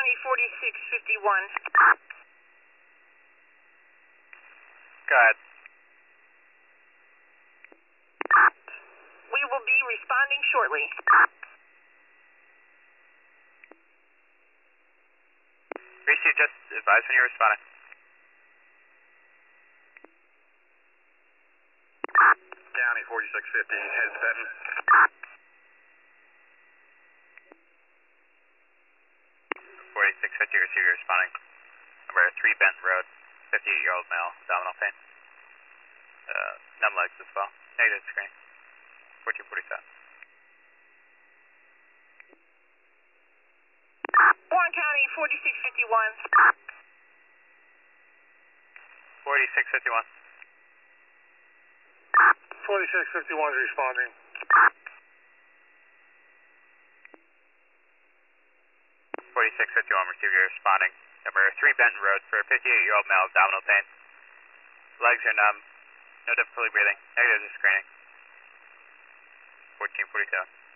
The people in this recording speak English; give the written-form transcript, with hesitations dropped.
County 4651. Go ahead. We will be responding shortly. Receive, just advise when you're responding. County 4650, head Benton. 4650, receive, you're responding. Number 3 Benton Road, 58-year-old male, abdominal pain. Numb legs as well. Negative screen. 1447. Warren County 4651. 4651. 4651 is responding. 4651, receive, you're responding. Number 3 Benton Road for 58-year-old male, abdominal pain. Legs are numb. No difficulty breathing. Negative to screening. 1447.